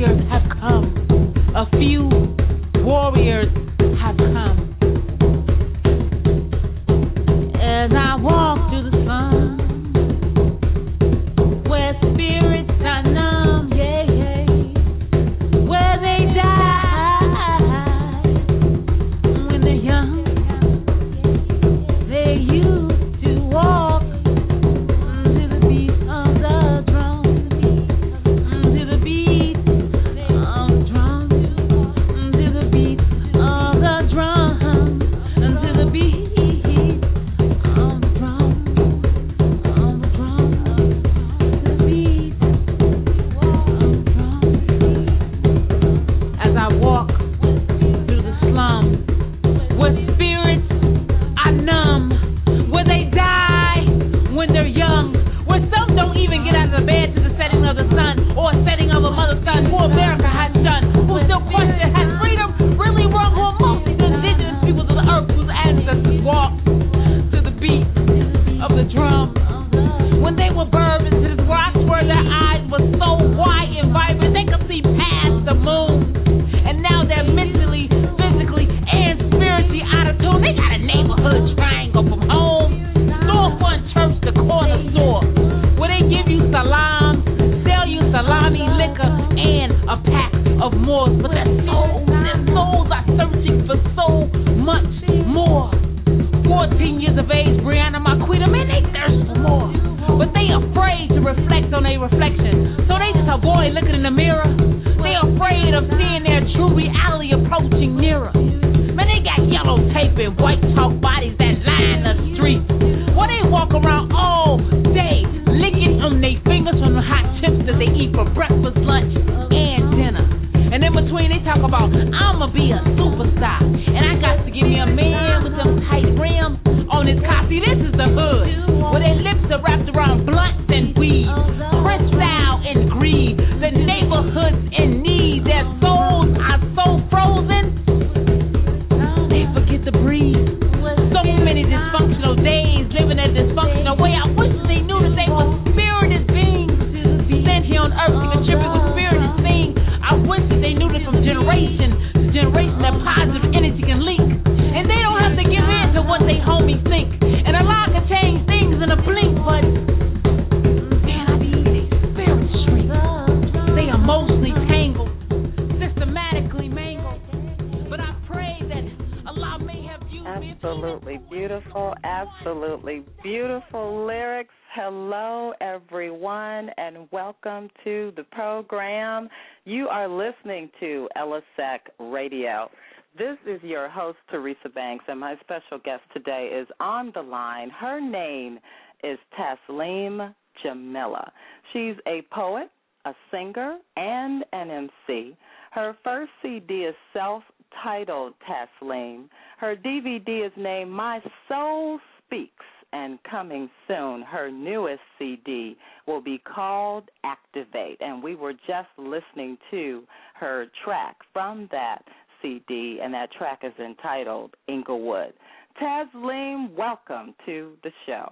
warriors have come. A few warriors have come. As I walk through the sun, where spirits are numb, yeah, yeah, where they die when they're young. They used to walk to the beat of the drum, to the beat of the drum, to the beat of the drum, to the beat. Absolutely beautiful lyrics. Hello, everyone, and welcome to the program. You are listening to LSEC Radio. This is your host, Teresa Banks, and my special guest today is on the line. Her name is Taslim Jamila. She's a poet, a singer, and an MC. Her first CD is self-titled Taslim. Her DVD is named My Soul Speaks, and coming soon, her newest CD will be called Activate, and we were just listening to her track from that CD, and that track is entitled Inglewood. Taslim, welcome to the show.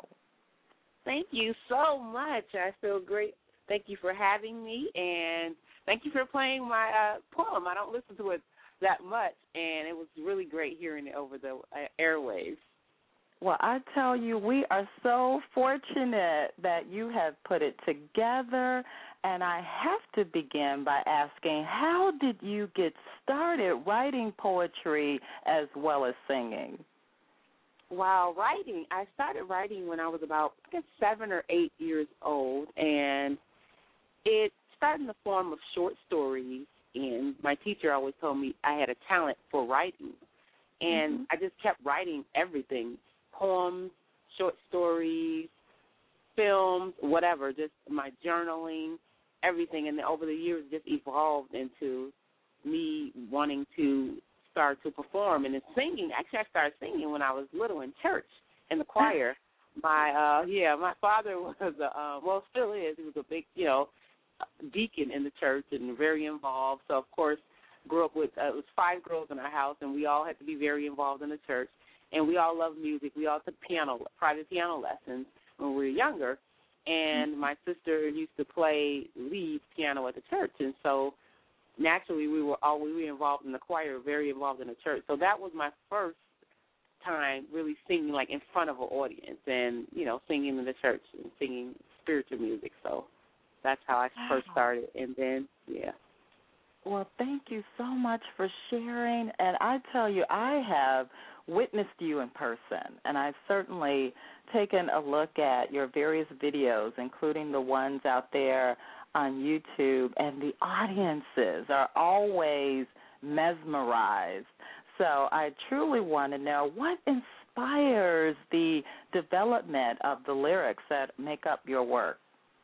Thank you so much. I feel great. Thank you for having me, and thank you for playing my poem. I don't listen to it that much, and it was really great hearing it over the airwaves. Well, I tell you, we are so fortunate that you have put it together, and I have to begin by asking, how did you get started writing poetry as well as singing? Wow, writing. I started writing when I was about, 7 or 8 years old, and it started in the form of short stories, and my teacher always told me I had a talent for writing, and I just kept writing everything. Poems, short stories, films, whatever, just my journaling, everything. And then over the years, it just evolved into me wanting to start to perform. And then singing, actually, I started singing when I was little in church, in the choir. My father was, still is. He was a big, deacon in the church and very involved. So, of course, grew up with, it was 5 girls in our house, and we all had to be very involved in the church. And we all loved music. We all took private piano lessons when we were younger. And my sister used to play lead piano at the church. And so naturally we were involved in the choir, very involved in the church. So that was my first time really singing like in front of an audience and, singing in the church and singing spiritual music. So that's how I first started. And then, yeah. Well, thank you so much for sharing. And I tell you, I have witnessed you in person, and I've certainly taken a look at your various videos, including the ones out there on YouTube, and the audiences are always mesmerized. So I truly want to know what inspires the development of the lyrics that make up your work.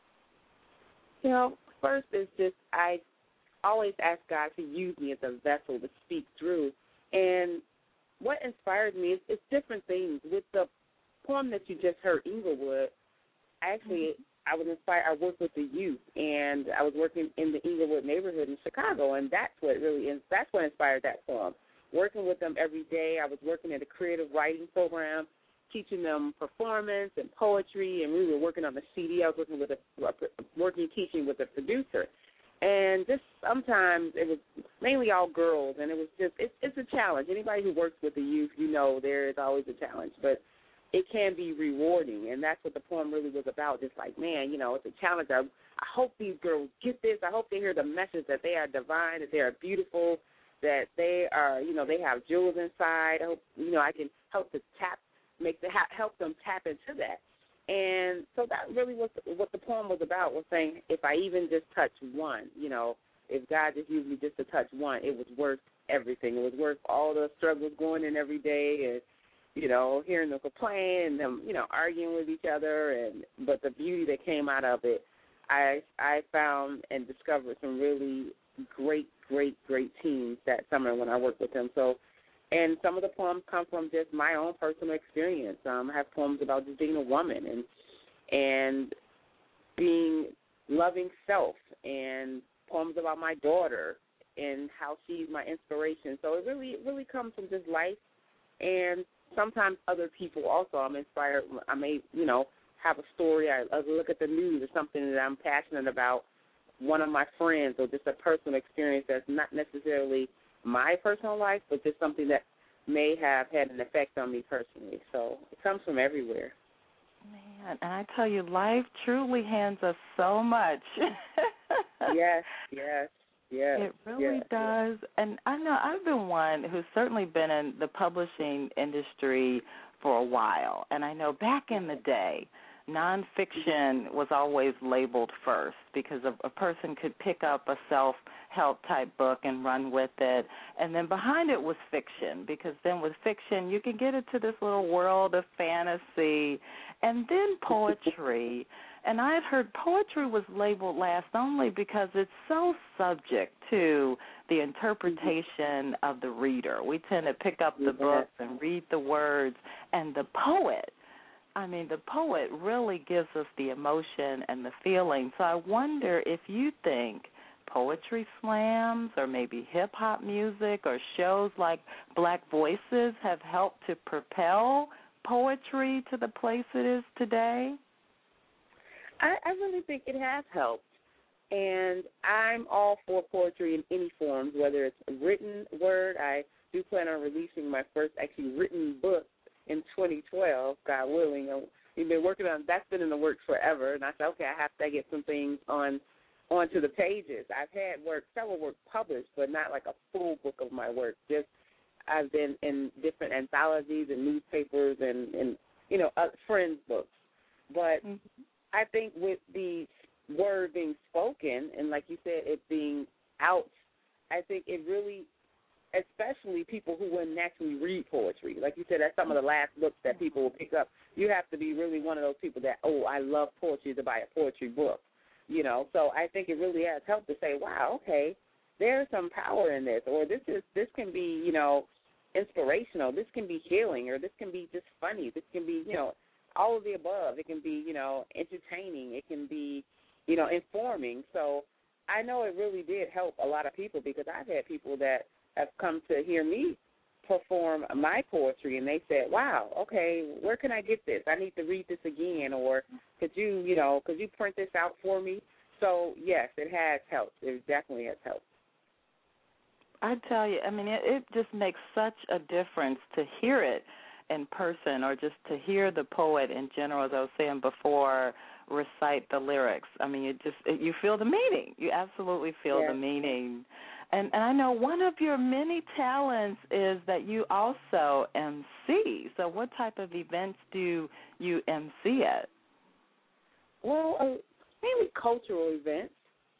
First is just I always ask God to use me as a vessel to speak through. And what inspired me is different things. With the poem that you just heard, Inglewood, actually I was inspired. I worked with the youth, and I was working in the Inglewood neighborhood in Chicago, and that's what inspired that poem. Working with them every day. I was working at a creative writing program, teaching them performance and poetry, and we were working on the CD. I was teaching with a producer. And just sometimes it was mainly all girls, and it was just, it's a challenge. Anybody who works with the youth, there is always a challenge, but it can be rewarding, and that's what the poem really was about. Just like, man, it's a challenge. I hope these girls get this. I hope they hear the message that they are divine, that they are beautiful, that they are, they have jewels inside. I hope, I can help to help them tap into that. And so that really was what the poem was about, was saying if I even just touch one, if God just used me just to touch one, it was worth everything. It was worth all the struggles going in every day and, hearing them complain and them, arguing with each other. But the beauty that came out of it, I found and discovered some really great teams that summer when I worked with them. So, and some of the poems come from just my own personal experience. I have poems about just being a woman and being loving self, and poems about my daughter and how she's my inspiration. So it really comes from just life, and sometimes other people also. I'm inspired. I may, have a story. I look at the news or something that I'm passionate about, one of my friends, or just a personal experience that's not necessarily my personal life, but just something that may have had an effect on me personally. So it comes from everywhere. Man, and I tell you, life truly hands us so much. Yes. It really does. And I know I've been one who's certainly been in the publishing industry for a while. And I know back in the day, nonfiction was always labeled first because a person could pick up a self-help type book and run with it, and then behind it was fiction, because then with fiction you can get into this little world of fantasy, and then poetry. And I had heard poetry was labeled last only because it's so subject to the interpretation of the reader. We tend to pick up the books and read the words, and the poet really gives us the emotion and the feeling. So I wonder if you think poetry slams or maybe hip-hop music or shows like Black Voices have helped to propel poetry to the place it is today? I really think it has helped. And I'm all for poetry in any forms, whether it's a written word. I do plan on releasing my first actually written book in 2012, God willing. We've been working on, that's been in the works forever, and I said, okay, I have to get some things onto the pages. I've had several works published, but not like a full book of my work. Just I've been in different anthologies and newspapers and friends' books. But I think with the word being spoken, and like you said, it being out, I think it really, especially people who wouldn't naturally read poetry. Like you said, that's some of the last books that people will pick up. You have to be really one of those people that, I love poetry, to buy a poetry book. So I think it really has helped to say, wow, okay, there's some power in this, or this can be, inspirational. This can be healing, or this can be just funny. This can be, all of the above. It can be, entertaining. It can be, informing. So I know it really did help a lot of people, because I've had people that have come to hear me perform my poetry, and they said, wow, okay, where can I get this? I need to read this again, or could you print this out for me? So, yes, it has helped. It definitely has helped. I tell you, I mean, it just makes such a difference to hear it in person or just to hear the poet in general, as I was saying before, recite the lyrics. I mean, you feel the meaning. You absolutely feel the meaning. And I know one of your many talents is that you also MC. So what type of events do you MC at? Well, mainly cultural events.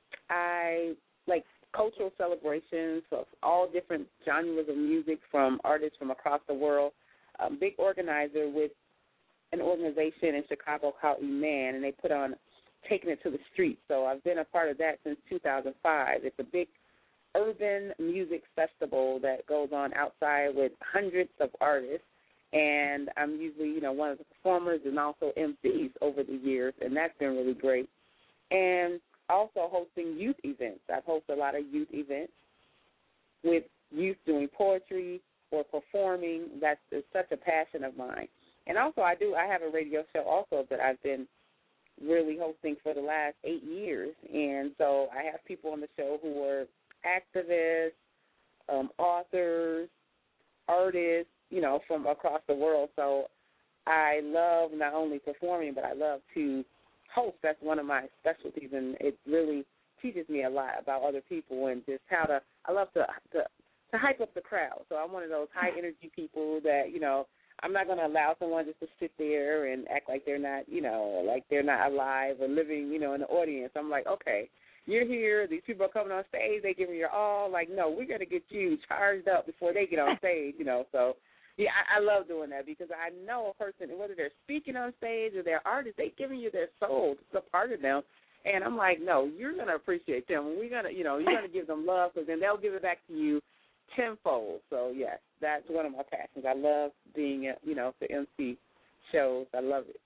I like cultural celebrations of all different genres of music from artists from across the world. I'm a big organizer with an organization in Chicago called EMAN, and they put on Taking It to the Streets. So I've been a part of that since 2005. It's a big urban music festival that goes on outside with hundreds of artists, and I'm usually, one of the performers and also MCs over the years, and that's been really great. And also hosting youth events. I've hosted a lot of youth events with youth doing poetry or performing. That's such a passion of mine. And also I have a radio show also that I've been really hosting for the last 8 years. And so I have people on the show who are activists, authors, artists, from across the world. So I love not only performing, but I love to host. That's one of my specialties, and it really teaches me a lot about other people and just I love to hype up the crowd. So I'm one of those high energy people that, I'm not going to allow someone just to sit there and act like they're not, like they're not alive or living, in the audience. I'm like, okay, you're here. These people are coming on stage. They giving your all. Like, no, we're going to get you charged up before they get on stage, So, yeah, I love doing that because I know a person, whether they're speaking on stage or they're artists, they're giving you their soul. It's a part of them. And I'm like, no, you're going to appreciate them. We're going to, you're going to give them love because then they'll give it back to you tenfold. So, yes, that's one of my passions. I love being, to MC shows. I love it.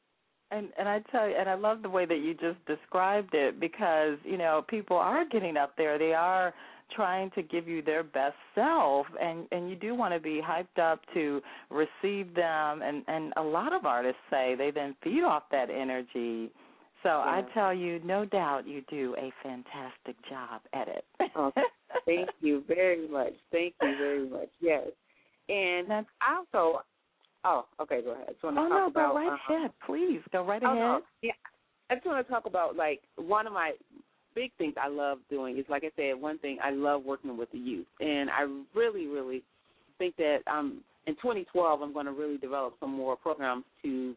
And I tell you, and I love the way that you just described it because, people are getting up there. They are trying to give you their best self, and you do want to be hyped up to receive them. And a lot of artists say they then feed off that energy. So I tell you, no doubt you do a fantastic job at it. Oh, thank you very much. Thank you very much. Yes. And also, okay, go ahead. I just want to talk about, go right ahead. Please, go right ahead. No. Yeah, I just want to talk about, one of my big things I love doing is, like I said, one thing, I love working with the youth. And I really, really think that in 2012 I'm going to really develop some more programs to,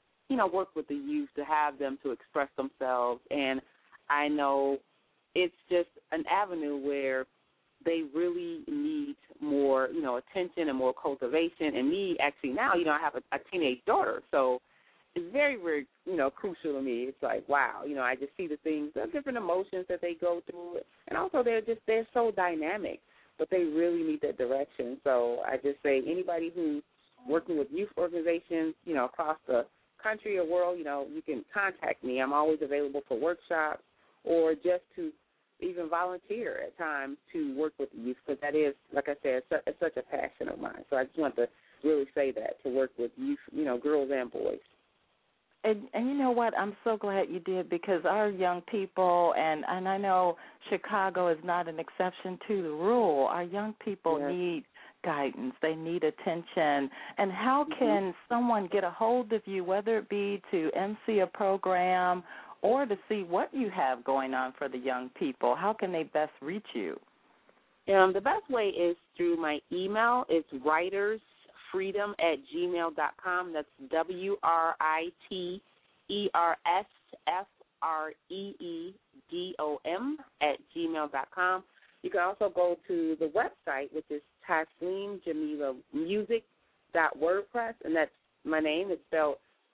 work with the youth, to have them to express themselves. And I know it's just an avenue where they really need more, attention and more cultivation. And me, actually, now, I have a teenage daughter, so it's very, very, crucial to me. It's like, wow, I just see the things, the different emotions that they go through. And also they're so dynamic, but they really need that direction. So I just say anybody who's working with youth organizations, across the country or world, you can contact me. I'm always available for workshops or just to even volunteer at times to work with the youth because that is, like I said, it's such a passion of mine. So I just want to really say that, to work with youth, girls and boys. And you know what? I'm so glad you did because our young people, and I know Chicago is not an exception to the rule, our young people need guidance. They need attention. And how can someone get a hold of you, whether it be to MC a program or to see what you have going on for the young people? How can they best reach you? The best way is through my email. It's writersfreedom@gmail.com. That's WRITERSFREEDOM@gmail.com. You can also go to the website, which is TasleemJamilaMusic.wordpress, and that's my name. It's spelled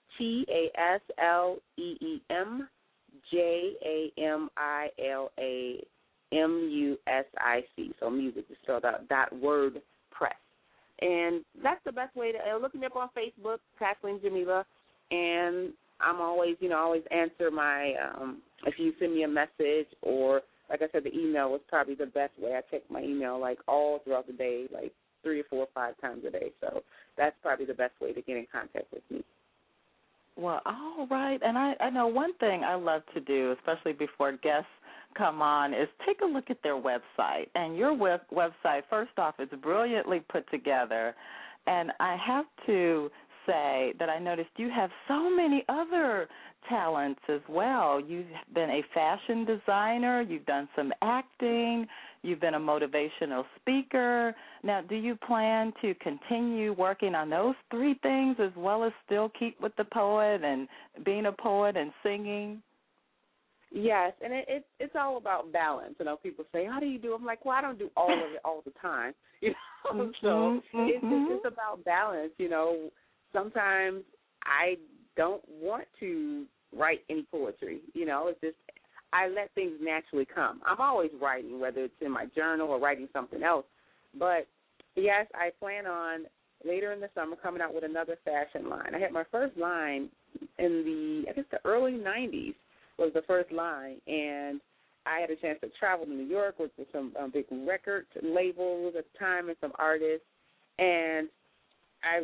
TASLEEMJAMILAMUSIC. So music is spelled out .wordpress. And that's the best way to look me up on Facebook, Tasleem Jamila, and I'm always, always answer my, if you send me a message or, like I said, the email was probably the best way. I check my email, all throughout the day, 3 or 4 or 5 times a day. So that's probably the best way to get in contact with me. Well, all right. And I know one thing I love to do, especially before guests come on is take a look at their website. And your website, first off, is brilliantly put together. And I have to say that I noticed you have so many other talents as well. You've been a fashion designer, you've done some acting, you've been a motivational speaker. Now, do you plan to continue working on those three things as well as still keep with the poet and being a poet and singing? Yes, and it's all about balance. You know, people say, how do you do? I'm like, well, I don't do all of it all the time. You know, so it's about balance. You know, sometimes I don't want to write any poetry. You know, it's just I let things naturally come. I'm always writing, whether it's in my journal or writing something else. But, yes, I plan on later in the summer coming out with another fashion line. I had my first line in the early 90s was the first line, and I had a chance to travel to New York, work with some big record labels at the time and some artists, and I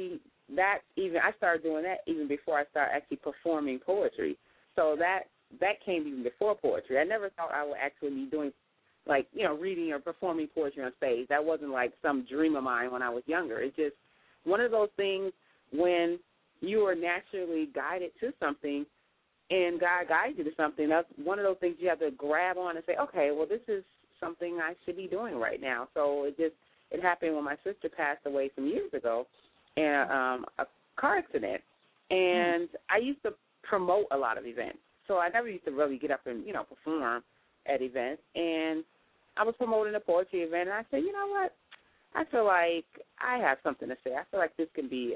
started doing that even before I started actually performing poetry. So that came even before poetry. I never thought I would actually be doing, like, you know, reading or performing poetry on stage. That wasn't like some dream of mine when I was younger. It's just one of those things when you are naturally guided to something and God guides you to something. That's one of those things you have to grab on and say, okay, well, this is something I should be doing right now. So it happened when my sister passed away some years ago in a car accident. And I used to promote a lot of events. So I never used to really get up and, you know, perform at events. And I was promoting a poetry event, and I said, you know what? I feel like I have something to say. I feel like this can be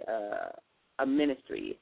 a ministry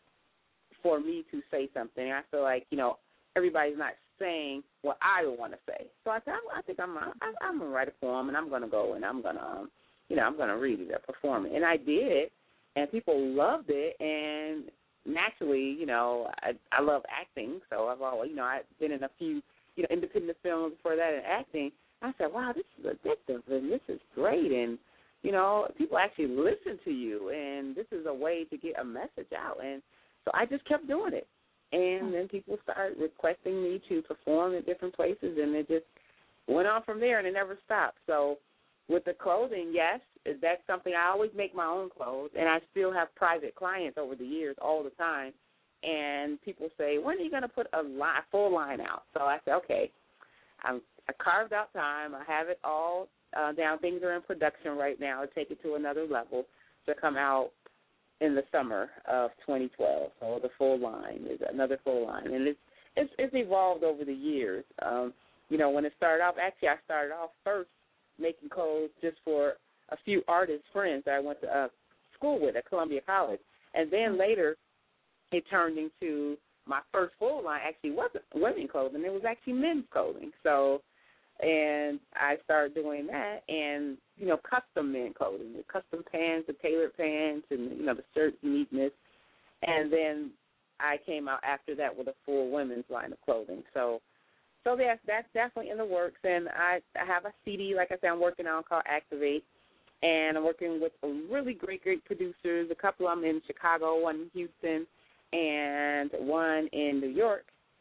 for me to say something. I feel like, you know, everybody's not saying what I want to say. So I said, I think I'm going to write a poem, and I'm going to go, and I'm going to, you know, I'm going to read it or perform it. And I did, and people loved it, and naturally, you know, I love acting, so I've always, you know, I've been in a few, you know, independent films before that and acting. I said, wow, this is addictive, and this is great, and, you know, people actually listen to you, and this is a way to get a message out. And so I just kept doing it. And then people started requesting me to perform in different places, and it just went on from there, and it never stopped. So with the clothing, yes, that's something. I always make my own clothes, and I still have private clients over the years all the time. And people say, when are you going to put a full line out? So I said, okay, I carved out time. I have it all down. Things are in production right now to take it to another level to come out in the summer of 2012. So the full line is another full line. And it's evolved over the years. You know, when it started off, actually I started off first making clothes just for a few artist friends that I went to school with at Columbia College. And then later it turned into my first full line actually wasn't women's clothing. It was actually men's clothing. So, and I started doing that and, you know, custom men clothing, the custom pants, the tailored pants, and, you know, the shirt neatness. And then I came out after that with a full women's line of clothing. So yes, that's definitely in the works. And I have a CD, like I said, I'm working on called Activate. And I'm working with really great producers. A couple of them in Chicago, one in Houston, and one in New York.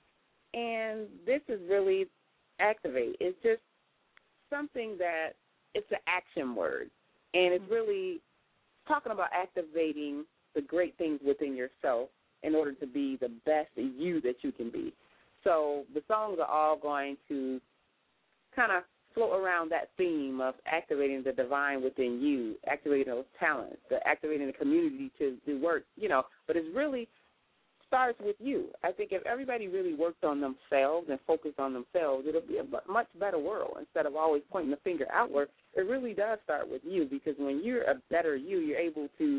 And this is really Activate. It's just something that it's an action word. And it's really talking about activating the great things within yourself in order to be the best you that you can be. So the songs are all going to kind of float around that theme of activating the divine within you, activating those talents, activating the community to do work, you know. But it really starts with you. I think if everybody really worked on themselves and focused on themselves, it'll be a much better world. Instead of always pointing the finger outward, it really does start with you, because when you're a better you, you're able to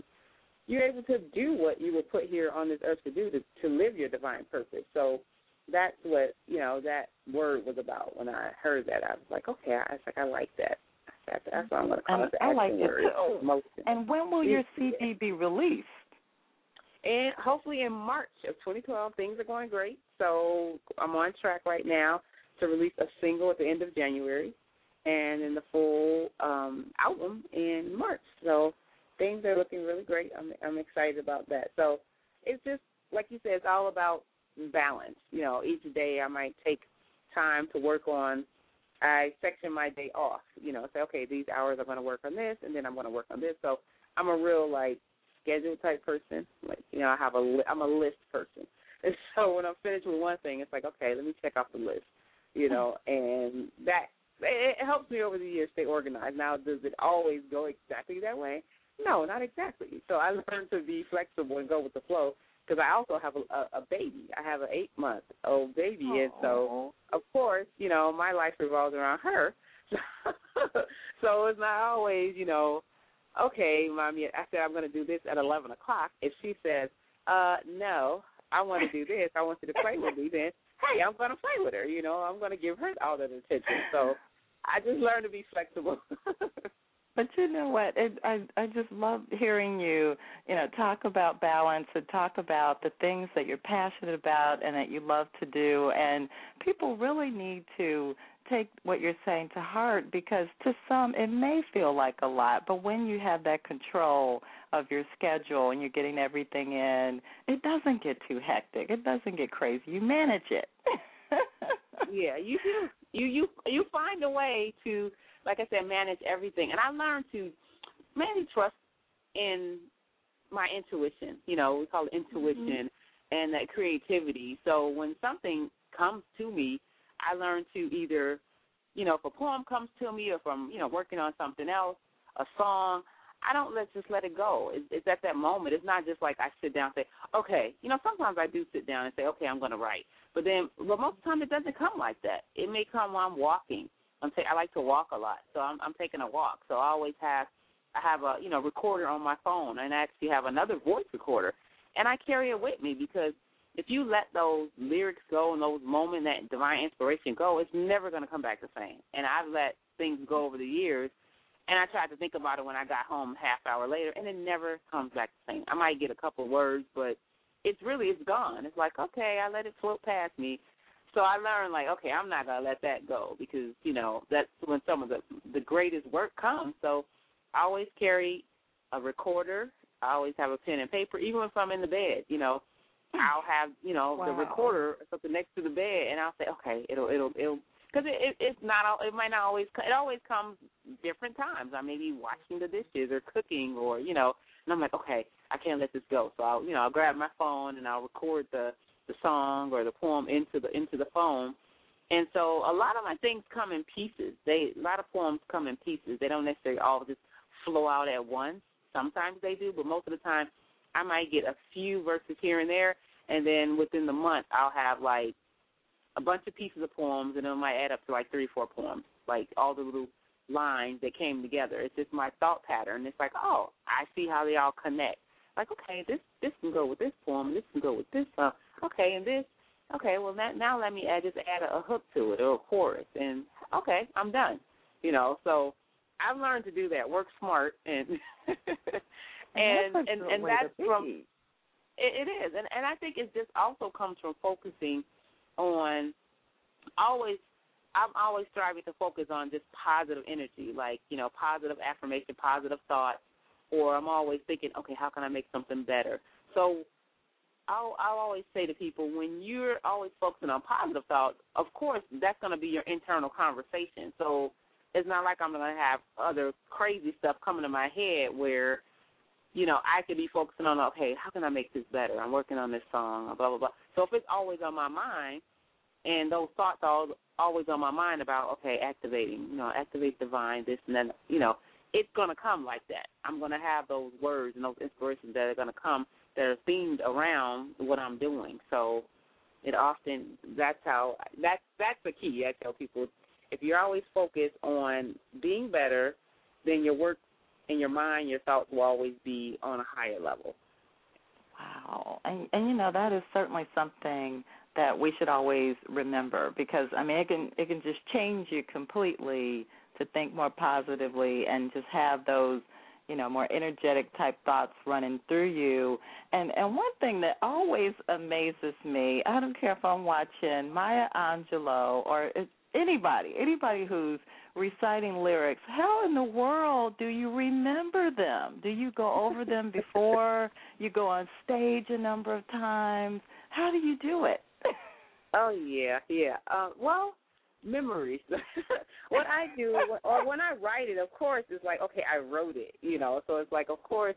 do what you were put here on this earth to do, to live your divine purpose. So that's what, you know, that word was about. When I heard that, I was like, okay, I like that. That's what I'm going to call it. I like it too. And when will your CD be released? And hopefully in March of 2012. Things are going great. So I'm on track right now to release a single at the end of January, and then the full album in March. So things are looking really great. I'm excited about that. So it's just, like you said, it's all about balance. You know, each day I might take time to work on, I section my day off, say, okay, these hours I'm going to work on this, and then I'm going to work on this. So I'm a real, schedule type person. I'm a list person. And so when I'm finished with one thing, it's like, okay, let me check off the list, and that it helps me over the years stay organized. Now, does it always go exactly that way? No, not exactly. So I learned to be flexible and go with the flow because I also have a baby. I have an 8-month-old baby, and so, of course, my life revolves around her. So it's not always, okay, Mommy, I said I'm going to do this at 11 o'clock. If she says, no, I want to do this, I want you to play with me, then, hey, I'm going to play with her. I'm going to give her all that attention. So I just learned to be flexible. But you know what? I just love hearing you, talk about balance and talk about the things that you're passionate about and that you love to do. And people really need to take what you're saying to heart because to some it may feel like a lot, but when you have that control of your schedule and you're getting everything in, it doesn't get too hectic. It doesn't get crazy. You manage it. Yeah, you do. You find a way to, like I said, manage everything. And I learned to mainly trust in my intuition. We call it intuition and that creativity. So when something comes to me, I learned to either, if a poem comes to me or if I'm, working on something else, a song, I don't just let it go. It's at that moment. It's not just like I sit down and say, okay. Sometimes I do sit down and say, okay, I'm going to write. But most of the time it doesn't come like that. It may come while I'm walking. I like to walk a lot, so I'm taking a walk. So I always have a recorder on my phone, and I actually have another voice recorder, and I carry it with me because if you let those lyrics go and those moments, that divine inspiration go, it's never going to come back the same. And I've let things go over the years, and I tried to think about it when I got home half hour later, and it never comes back the same. I might get a couple of words, but it's gone. It's like, okay, I let it float past me. So I learned, okay, I'm not going to let that go because, that's when some of the greatest work comes. So I always carry a recorder. I always have a pen and paper, even if I'm in the bed, I'll have, the recorder or something next to the bed, and I'll say, okay, it'll, because it's not, it might not always, it always comes different times. I may be washing the dishes or cooking or, and I'm like, okay, I can't let this go. So I'll grab my phone and I'll record the song or the poem into the phone. And so a lot of my things come in pieces. A lot of poems come in pieces. They don't necessarily all just flow out at once. Sometimes they do, but most of the time I might get a few verses here and there, and then within the month I'll have a bunch of pieces of poems, and it might add up to 3 or 4 poems, all the little lines that came together. It's just my thought pattern. It's oh, I see how they all connect. Okay, this can go with this poem, this can go with this, okay, and this, okay, well, now let me add a hook to it or a chorus, and okay, I'm done. So I've learned to do that, work smart, and and that's from it is, and I think it just also comes from focusing on I'm always striving to focus on just positive energy, positive affirmation, positive thoughts, or I'm always thinking, okay, how can I make something better? So I'll always say to people, when you're always focusing on positive thoughts, of course, that's going to be your internal conversation. So it's not like I'm going to have other crazy stuff coming to my head where, I could be focusing on, okay, how can I make this better? I'm working on this song, blah, blah, blah. So if it's always on my mind, and those thoughts are always on my mind about, okay, activate divine, this and then, it's going to come like that. I'm going to have those words and those inspirations that are going to come that are themed around what I'm doing. So that's the key. I tell people, if you're always focused on being better, then your work and your mind, your thoughts will always be on a higher level. Wow. And that is certainly something that we should always remember because, it can just change you completely to think more positively and just have those, more energetic type thoughts running through you. And one thing that always amazes me, I don't care if I'm watching Maya Angelou or anybody who's reciting lyrics, how in the world do you remember them? Do you go over them before you go on stage a number of times? How do you do it? Oh, yeah. Well, memories. What I do, or when I write it, of course, it's like, okay, I wrote it, So it's like, of course,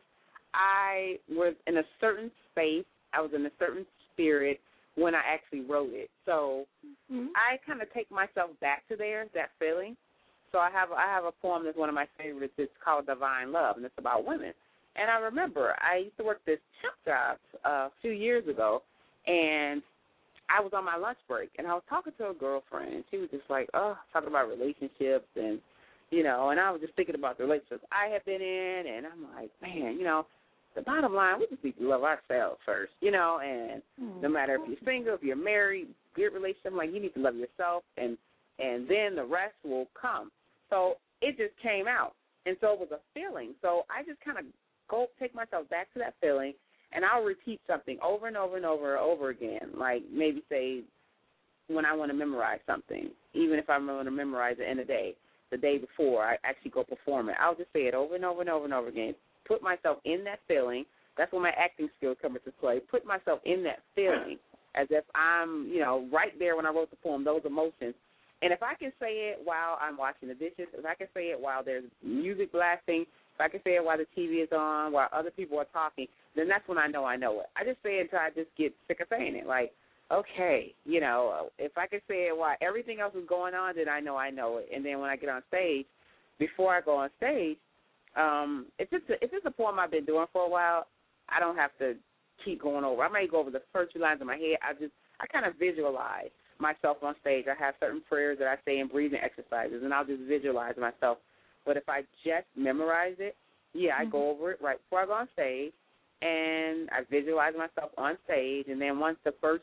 I was in a certain space. I was in a certain spirit when I actually wrote it. So I kind of take myself back to that feeling. So I have a poem that's one of my favorites. It's called Divine Love, and it's about women. And I remember I used to work this temp job a few years ago, and I was on my lunch break, and I was talking to a girlfriend, and she was just like, talking about relationships, and, and I was just thinking about the relationships I had been in, and I'm like, man, the bottom line, we just need to love ourselves first, and no matter if you're single, if you're married, good relationship, like, you need to love yourself, and then the rest will come. So it just came out, and so it was a feeling. So I just kind of take myself back to that feeling, and I'll repeat something over and over and over again, like maybe say when I want to memorize something, even if I want to memorize it in a day, the day before I actually go perform it, I'll just say it over and over and over and over again, put myself in that feeling. That's when my acting skills come into play, put myself in that feeling as if I'm, right there when I wrote the poem, those emotions. And if I can say it while I'm washing the dishes, if I can say it while there's music blasting, if I can say it while the TV is on, while other people are talking, then that's when I know it. I just say it until I just get sick of saying it. Like, okay, if I can say it while everything else is going on, then I know it. And then when I get on stage, before I go on stage, if it's a poem I've been doing for a while, I don't have to keep going over. I might go over the first few lines in my head. I kind of visualize myself on stage. I have certain prayers that I say and breathing exercises, and I'll just visualize myself. But if I just memorize it, I go over it right before I go on stage, and I visualize myself on stage, and then once the first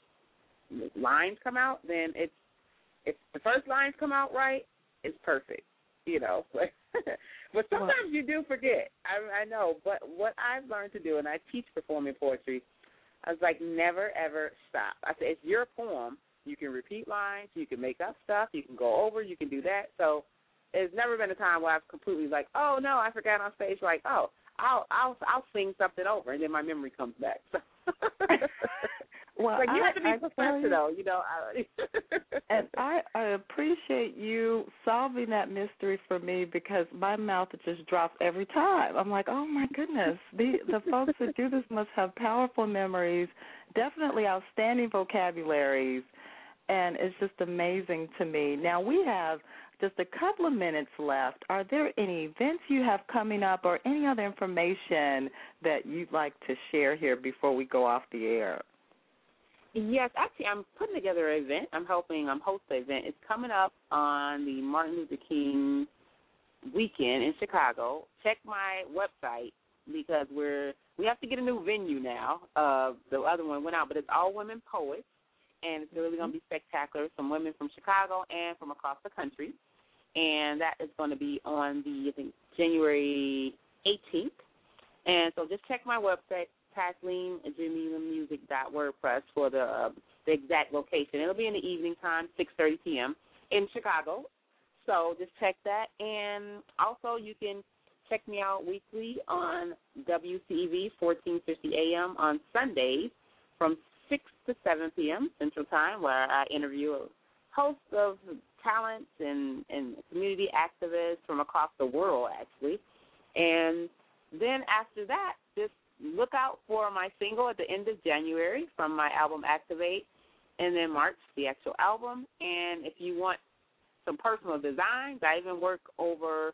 lines come out, then if the first lines come out right, it's perfect, But sometimes you do forget. I know, but what I've learned to do, and I teach performing poetry, I was like, never, ever stop. I said, it's your poem. You can repeat lines. You can make up stuff. You can go over. You can do that. So there's never been a time where I've completely like, oh, no, I forgot on stage. Like, oh, I'll sing something over, and then my memory comes back. So. Well, like you have to be professional, And I appreciate you solving that mystery for me, because my mouth just drops every time. I'm like, oh my goodness, the folks that do this must have powerful memories, definitely outstanding vocabularies, and it's just amazing to me. Now we have just a couple of minutes left. Are there any events you have coming up, or any other information that you'd like to share here before we go off the air? Yes, actually, I'm putting together an event. I'm host the event. It's coming up on the Martin Luther King weekend in Chicago. Check my website, because we have to get a new venue now. The other one went out, but it's all women poets, and it's really going to be spectacular. Some women from Chicago and from across the country, and that is going to be on January 18th. And so just check my website, KathleenJamilaMusic.wordpress, for the exact location. It'll be in the evening time, 6:30 p.m. in Chicago. So just check that. And also you can check me out weekly on WCEV 1450 a.m. on Sundays from 6 to 7 p.m. Central Time, where I interview a host of talents and community activists from across the world, actually. And then after that, just look out for my single at the end of January from my album Activate, and then March, the actual album. And if you want some personal designs, I even work over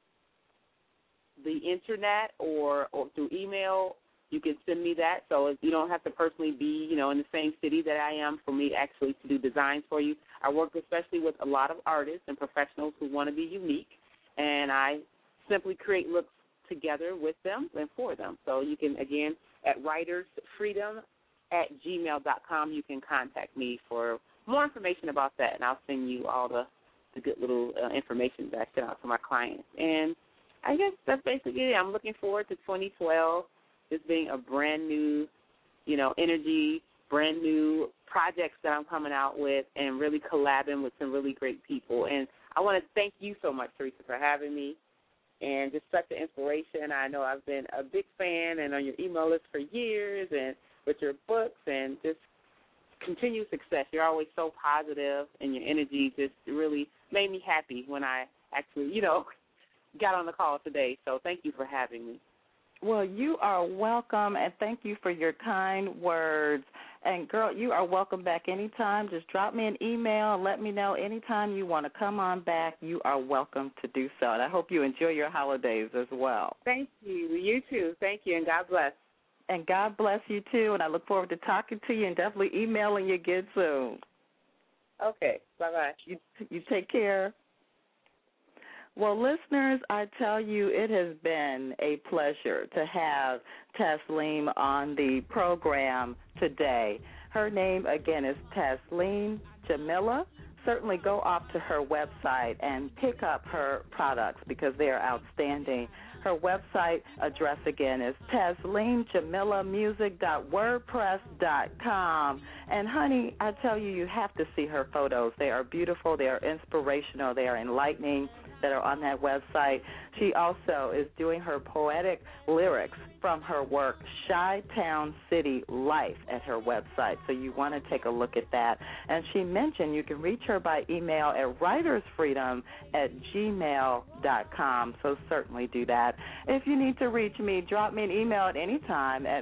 the internet or through email. You can send me that, so you don't have to personally be, in the same city that I am for me actually to do designs for you. I work especially with a lot of artists and professionals who want to be unique, and I simply create looks together with them and for them. So you can, again, at writersfreedom@gmail.com, you can contact me for more information about that, and I'll send you all the good little information that I send out to my clients. And I guess that's basically it. I'm looking forward to 2012, this being a brand new, energy, brand new projects that I'm coming out with, and really collabing with some really great people. And I want to thank you so much, Teresa, for having me. And just such an inspiration. I know I've been a big fan and on your email list for years, and with your books, and just continued success. You're always so positive, and your energy just really made me happy when I actually, got on the call today. So thank you for having me. Well, you are welcome, and thank you for your kind words. And, girl, you are welcome back anytime. Just drop me an email and let me know anytime you want to come on back. You are welcome to do so. And I hope you enjoy your holidays as well. Thank you. You too. Thank you, and God bless. And God bless you, too. And I look forward to talking to you and definitely emailing you again soon. Okay. Bye-bye. You take care. Well, listeners, I tell you, it has been a pleasure to have Taslim on the program today. Her name, again, is Taslim Jamila. Certainly go off to her website and pick up her products because they are outstanding. Her website address, again, is taslimjamilamusic.wordpress.com. And, honey, I tell you, you have to see her photos. They are beautiful. They are inspirational. They are enlightening, that are on that website. She also is doing her poetic lyrics from her work, Chi-Town City Life, at her website. So you want to take a look at that. And she mentioned you can reach her by email at writersfreedom@gmail.com. So certainly do that. If you need to reach me, drop me an email at any time at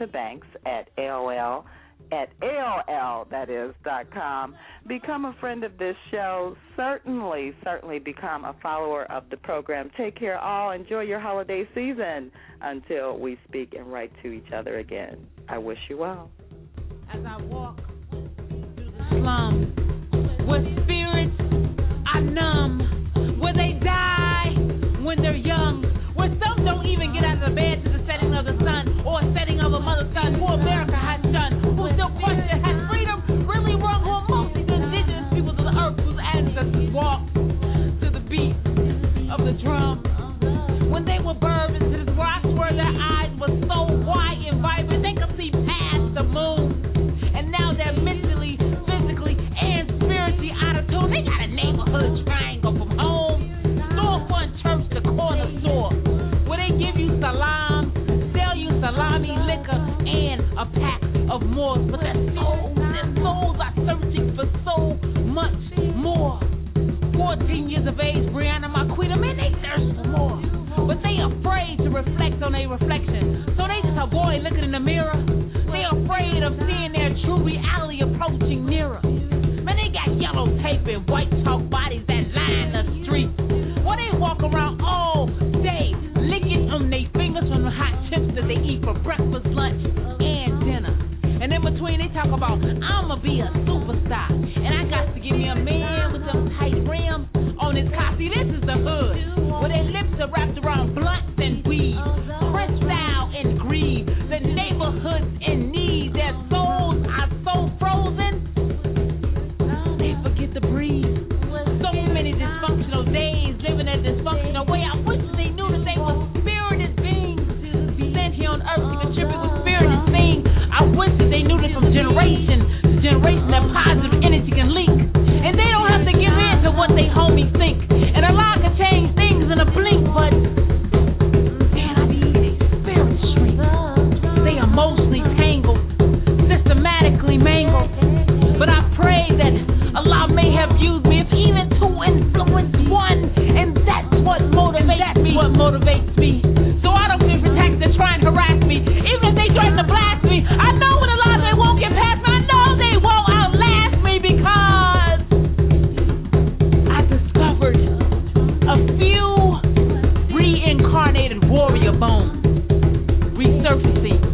mailtobanks@AOL.com. Become a friend of this show. Certainly become a follower of the program. Take care, all. Enjoy your holiday season until we speak and write to each other again. I wish you well. As I walk through the slum, where spirits are numb, where they die when they're young, where some don't even get out of the bed to the setting of the sun or setting of a mother's son, who America has done, who still question, has freedom really wrong, who most of the indigenous peoples of the earth whose ancestors walked to the beat of the drum. When they were birthed into this world, I swear their eyes were so wide and vibrant, they could see past the moon. And now they're mentally, physically, and spiritually out of tune. They got a neighborhood triangle from home, storefront church to corner store, where they give you salam, sell you salami, liquor, and a pack of more. But their souls are searching for so much more. 14 years of age, Brianna Marquita, man, they thirst for more. But they afraid to reflect on their reflection. So they just avoid looking in the mirror. They afraid of seeing their true reality approaching nearer. Man, they got yellow tape and white chalk bodies that line the street. Well, they walk around all day, licking on their fingers from the hot chips that they eat for breakfast, lunch, and dinner. And in between, they talk about, I'ma be a superstar. And I got to give me a man with them tight rims on his car. See, this is the hood, where their lips are wrapped around blunts and weed, fresh style and greed. The neighborhoods in need, their souls are so frozen, they forget to breathe. So many dysfunctional days, living a dysfunctional way. I wish they knew that they were spirited beings sent here on earth to contribute with spirited things. I wish that they knew that from generation to generation that positive energy can leak. And they don't have to give in to what they homies think. And a lot can change things in a blink, but man, I need a spirit shrink. They emotionally tangled, systematically mangled. But I pray that Allah may have used me, if even to influence one. And that's what motivates me. So I don't give attacks that try and harass me. Even if they threaten to blast me, I know when a lot they won't get past me. I know they won't outlast me, because I discovered a few reincarnated warrior bones resurfacing